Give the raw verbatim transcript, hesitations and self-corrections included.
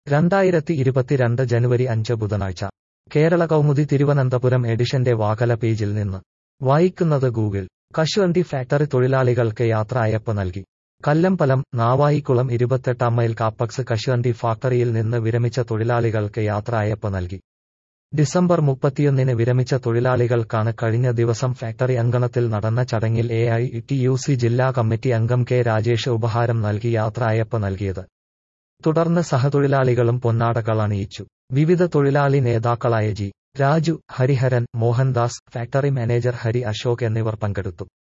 രണ്ടായിരത്തി ഇരുപത്തിരണ്ട് ജനുവരി അഞ്ച് ബുധനാഴ്ച കേരള കൗമുദി തിരുവനന്തപുരം എഡിഷന്റെ വാകല പേജിൽ നിന്ന് വായിക്കുന്നത് ഗൂഗിൾ. കശുവണ്ടി ഫാക്ടറി തൊഴിലാളികൾക്ക് യാത്ര അയപ്പ് നൽകി. കല്ലമ്പലം, നാവായിക്കുളം ഇരുപത്തെട്ടാം മൈൽ കാപ്പക്സ് കശുവണ്ടി ഫാക്ടറിയിൽ നിന്ന് വിരമിച്ച തൊഴിലാളികൾക്ക് യാത്ര അയപ്പ് നൽകി. ഡിസംബർ മുപ്പത്തിയൊന്നിന് വിരമിച്ച തൊഴിലാളികൾക്കാണ് കഴിഞ്ഞ ദിവസം ഫാക്ടറി അങ്കണത്തിൽ നടന്ന ചടങ്ങിൽ A I T U C ജില്ലാ കമ്മിറ്റി അംഗം കെ രാജേഷ് ഉപഹാരം നൽകി യാത്ര അയപ്പ് നൽകിയത്. തുടർന്ന് സഹതൊഴിലാളികളും പൊന്നാടകൾ അണിയിച്ചു. വിവിധ തൊഴിലാളി നേതാക്കളായ G Raju, Hariharan, Mohandas, factory manager Hari Ashok എന്നിവർ പങ്കെടുത്തു.